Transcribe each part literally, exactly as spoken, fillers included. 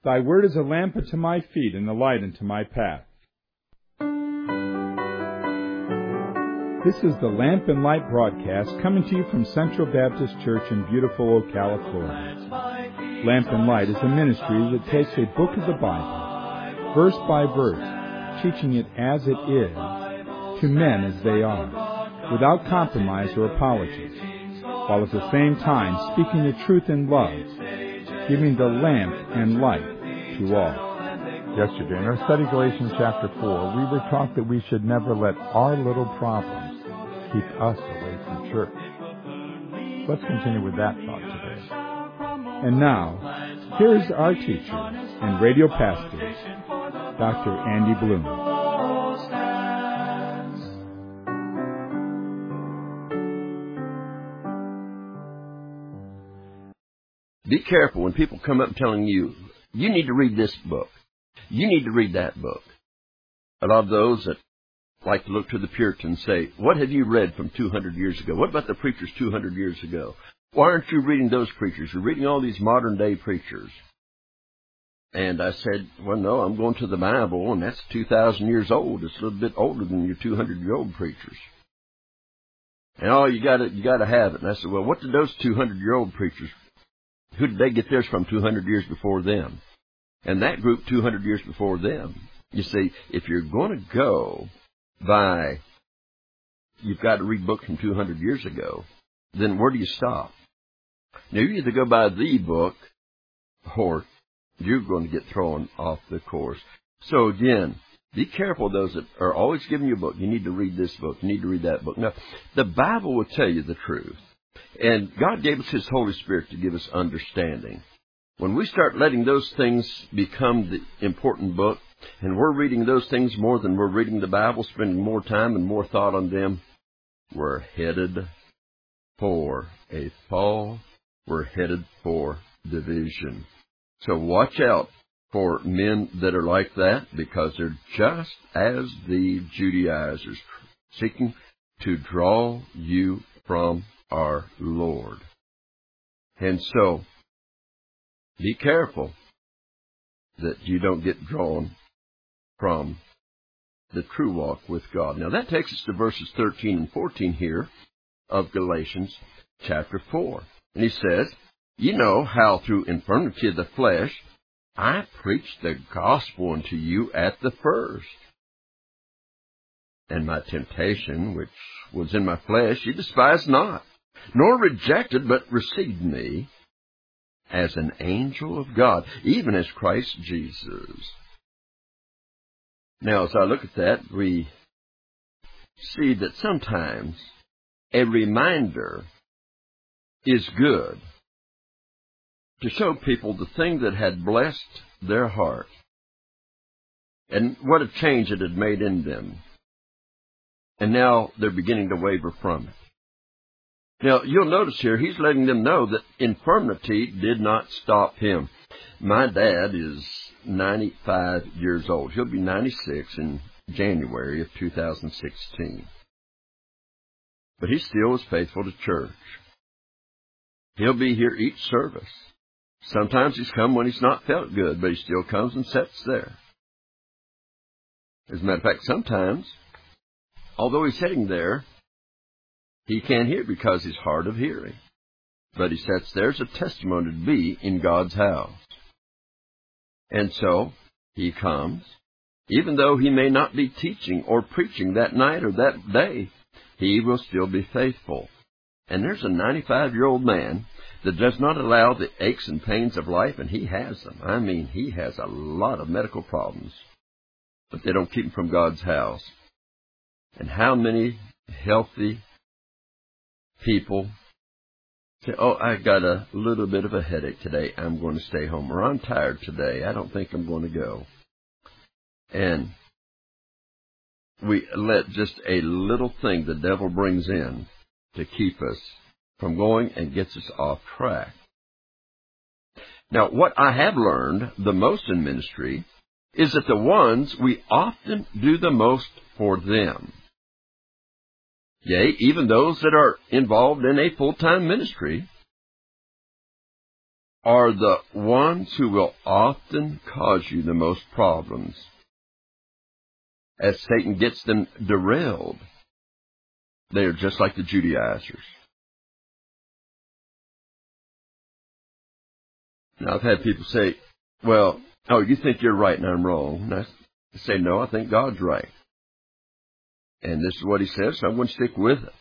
Thy word is a lamp unto my feet and a light unto my path. This is the Lamp and Light broadcast coming to you from Central Baptist Church in beautiful Ocala, Florida. Lamp and Light is a ministry that takes a book of the Bible, verse by verse, teaching it as it is, to men as they are, without compromise or apology, while at the same time speaking the truth in love, giving the lamp and light to all. Yesterday, in our study Galatians chapter four, we were taught that we should never let our little problems keep us away from church. Let's continue with that thought today. And now, here's our teacher and radio pastor, Doctor Andy Bloom. Be careful when people come up telling you, you need to read this book. You need to read that book. A lot of those that like to look to the Puritans say, what have you read from two hundred years ago? What about the preachers two hundred years ago? Why aren't you reading those preachers? You're reading all these modern-day preachers. And I said, well, no, I'm going to the Bible, and that's two thousand years old. It's a little bit older than your two hundred year old preachers. And oh, you got to you got to have it. And I said, well, what did those two hundred year old preachers, who did they get theirs from two hundred years before them? And that group two hundred years before them. You see, if you're going to go by, you've got to read books from two hundred years ago, then where do you stop? Now, you either go by the book, or you're going to get thrown off the course. So again, be careful those that are always giving you a book. You need to read this book. You need to read that book. Now, the Bible will tell you the truth. And God gave us His Holy Spirit to give us understanding. When we start letting those things become the important book, and we're reading those things more than we're reading the Bible, spending more time and more thought on them, we're headed for a fall. We're headed for division. So watch out for men that are like that, because they're just as the Judaizers, seeking to draw you from our Lord. And so, be careful that you don't get drawn from the true walk with God. Now that takes us to verses thirteen and fourteen here of Galatians chapter four. And he says, you know how through infirmity of the flesh I preached the gospel unto you at the first. And my temptation, which was in my flesh, you despised not, nor rejected, but received me as an angel of God, even as Christ Jesus. Now, as I look at that, we see that sometimes a reminder is good to show people the thing that had blessed their heart and what a change it had made in them. And now they're beginning to waver from it. Now, you'll notice here, he's letting them know that infirmity did not stop him. My dad is ninety-five years old. He'll be ninety-six in January of two thousand sixteen. But he still is faithful to church. He'll be here each service. Sometimes he's come when he's not felt good, but he still comes and sits there. As a matter of fact, sometimes, although he's sitting there, he can't hear because he's hard of hearing. But he sits there as a testimony to be in God's house. And so, he comes, even though he may not be teaching or preaching that night or that day, he will still be faithful. And there's a ninety-five year old man that does not allow the aches and pains of life, and he has them. I mean, he has a lot of medical problems, but they don't keep him from God's house. And how many healthy people say, oh, I got a little bit of a headache today, I'm going to stay home. Or I'm tired today, I don't think I'm going to go. And we let just a little thing the devil brings in to keep us from going and gets us off track. Now, what I have learned the most in ministry is that the ones we often do the most for them, yea, even those that are involved in a full-time ministry, are the ones who will often cause you the most problems, as Satan gets them derailed. They are just like the Judaizers. Now, I've had people say, well, oh, you think you're right and I'm wrong. And I say, no, I think God's right. And this is what he says, so I'm going to stick with it.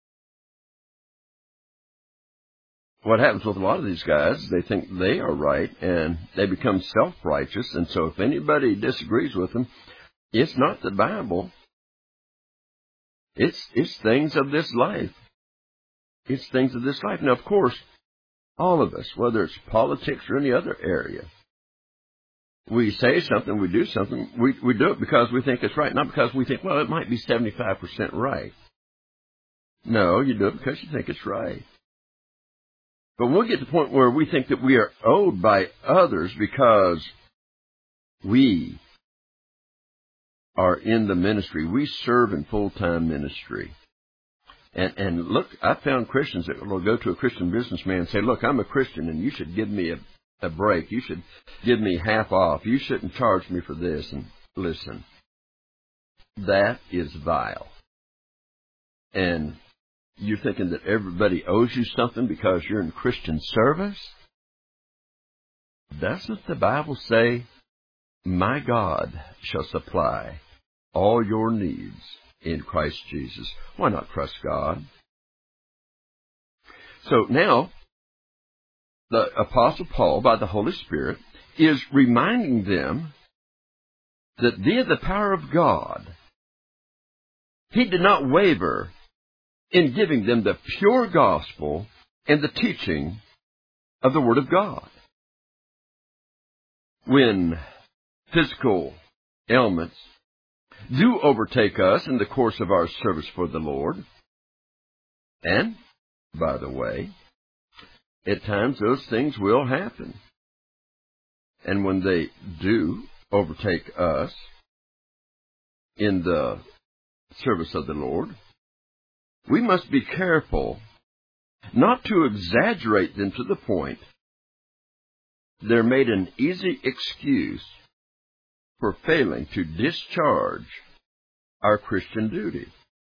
What happens with a lot of these guys, they think they are right, and they become self-righteous, and so if anybody disagrees with them, it's not the Bible. It's, it's things of this life. It's things of this life. Now, of course, all of us, whether it's politics or any other area, we say something, we do something, we, we do it because we think it's right, not because we think, well, it might be seventy-five percent right. No, you do it because you think it's right. But we'll get to the point where we think that we are owed by others because we are in the ministry. We serve in full-time ministry. And, and look, I found Christians that will go to a Christian businessman and say, look, I'm a Christian and you should give me a, a break. You should give me half off. You shouldn't charge me for this. And listen, that is vile. And you're thinking that everybody owes you something because you're in Christian service? Doesn't the Bible say, my God shall supply all your needs in Christ Jesus? Why not trust God? So now, the Apostle Paul, by the Holy Spirit, is reminding them that via the power of God, he did not waver in giving them the pure gospel and the teaching of the Word of God. When physical ailments do overtake us in the course of our service for the Lord, and, by the way, at times those things will happen. And when they do overtake us in the service of the Lord, we must be careful not to exaggerate them to the point they're made an easy excuse for failing to discharge our Christian duty.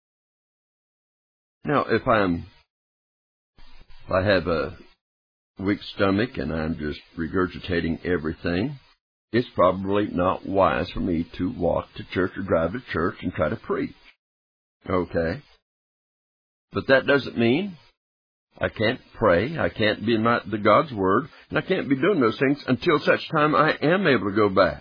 Now, if I'm, if I have a weak stomach and I'm just regurgitating everything, it's probably not wise for me to walk to church or drive to church and try to preach. Okay? But that doesn't mean I can't pray, I can't be in my, the God's Word, and I can't be doing those things until such time I am able to go back.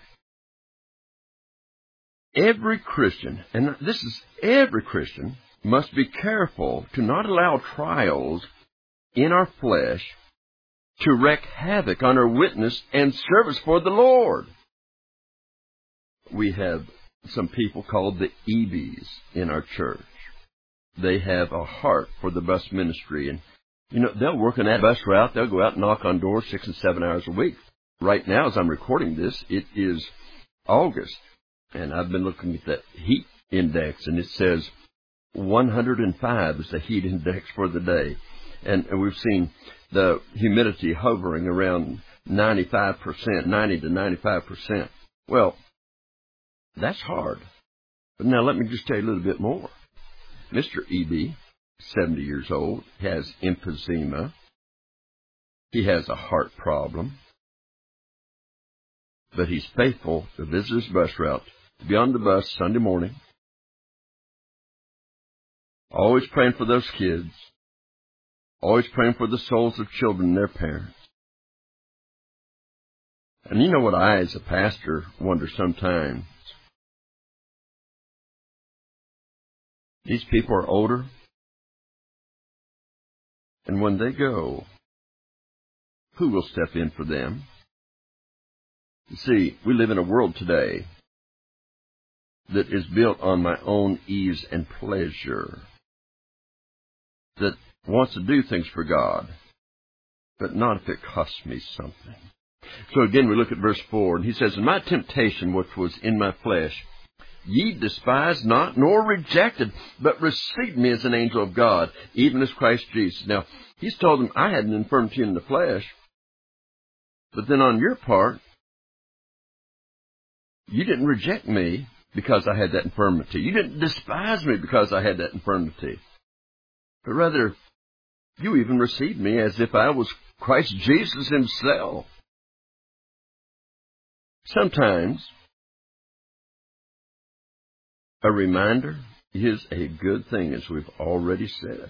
Every Christian, and this is every Christian, must be careful to not allow trials in our flesh to wreak havoc on our witness and service for the Lord. We have some people called the E Bs in our church. They have a heart for the bus ministry, and you know, they'll work on that bus route. They'll go out and knock on doors six and seven hours a week. Right now, as I'm recording this, it is August, and I've been looking at that heat index, and it says one hundred five is the heat index for the day. And, and we've seen the humidity hovering around ninety-five percent, ninety to ninety-five percent. Well, that's hard. But now let me just tell you a little bit more. Mister E B, seventy years old, has emphysema. He has a heart problem. But he's faithful to visit his bus route, to be on the bus Sunday morning. Always praying for those kids. Always praying for the souls of children and their parents. And you know what I, as a pastor, wonder sometimes? These people are older. And when they go, who will step in for them? You see, we live in a world today that is built on my own ease and pleasure, that wants to do things for God, but not if it costs me something. So again, we look at verse four, and he says, "And my temptation, which was in my flesh, ye despised not, nor rejected, but received me as an angel of God, even as Christ Jesus." Now, he's told them, I had an infirmity in the flesh, But then on your part, you didn't reject me because I had that infirmity. You didn't despise me because I had that infirmity. But rather, you even received me as if I was Christ Jesus himself. Sometimes, a reminder is a good thing, as we've already said.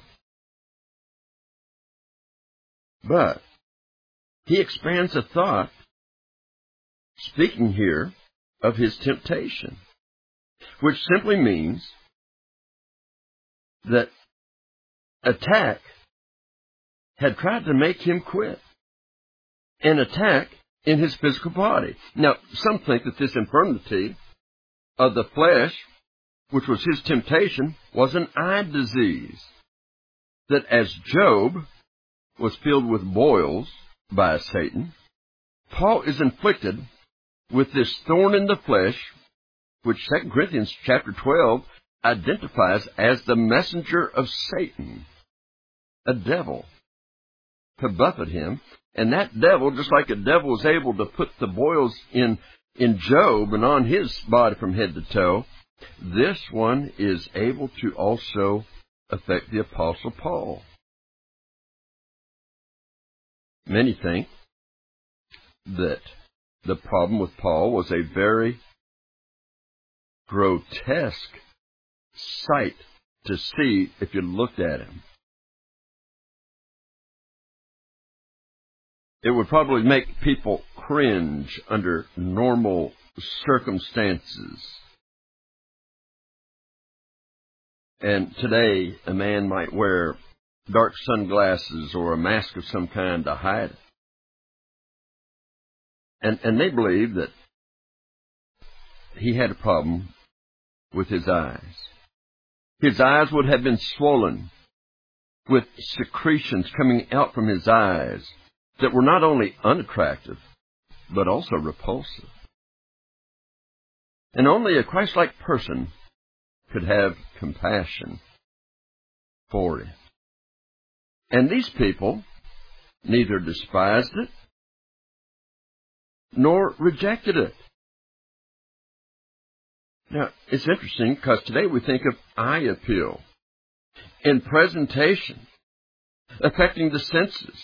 But he expands the thought, speaking here of his temptation, which simply means that attack had tried to make him quit. An attack in his physical body. Now, some think that this infirmity of the flesh, which was his temptation, was an eye disease. That as Job was filled with boils by Satan, Paul is inflicted with this thorn in the flesh, which Second Corinthians chapter twelve identifies as the messenger of Satan, a devil, to buffet him. And that devil, just like a devil was able to put the boils in, in Job and on his body from head to toe, this one is able to also affect the Apostle Paul. Many think that the problem with Paul was a very grotesque sight to see if you looked at him. It would probably make people cringe under normal circumstances. And today, a man might wear dark sunglasses or a mask of some kind to hide it. And, and they believe that he had a problem with his eyes. His eyes would have been swollen with secretions coming out from his eyes that were not only unattractive, but also repulsive. And only a Christ-like person could have compassion for it. And these people neither despised it nor rejected it. Now, it's interesting because today we think of eye appeal in presentation, affecting the senses.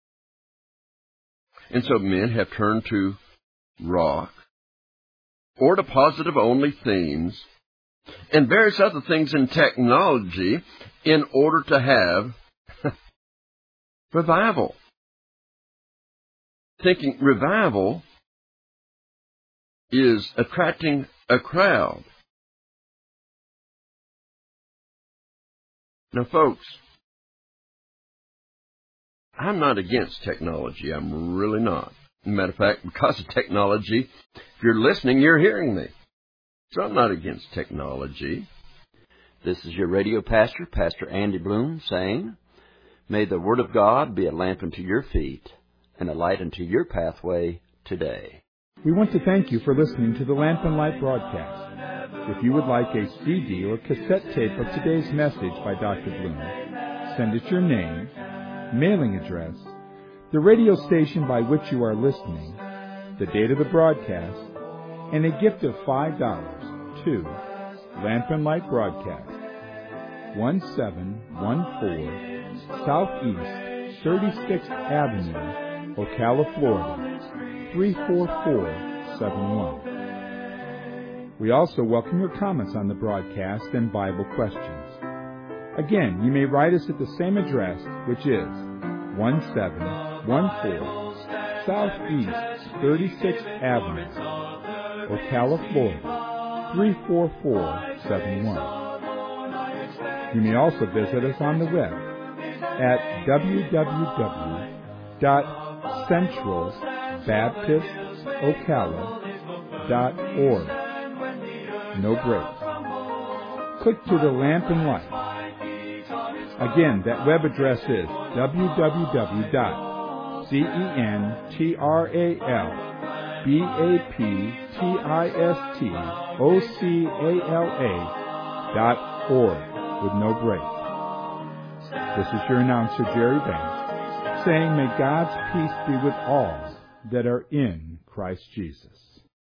And so men have turned to rock or to positive-only themes and various other things in technology in order to have revival. Thinking revival is attracting a crowd. Now, folks, I'm not against technology. I'm really not. As a matter of fact, because of technology, if you're listening, you're hearing me. So I'm not against technology. This is your radio pastor, Pastor Andy Bloom, saying, may the Word of God be a lamp unto your feet and a light unto your pathway today. We want to thank you for listening to the Lamp and Light broadcast. If you would like a C D or cassette tape of today's message by Doctor Bloom, send it your name, mailing address, the radio station by which you are listening, the date of the broadcast, and a gift of five dollars to Lamp and Light Broadcast, one seven one four Southeast thirty-sixth Avenue, Ocala, Florida, three four four seven one. We also welcome your comments on the broadcast and Bible questions. Again, you may write us at the same address, which is one seven one four Southeast thirty-sixth Avenue, Ocala, Florida, three four four seven one. You may also visit us on the web at w w w dot central baptist ocala dot org. No breaks. Click to the Lamp and Light. Again, that web address is w w w dot central baptist dot org with no breaks. This is your announcer, Jerry Banks, saying may God's peace be with all that are in Christ Jesus.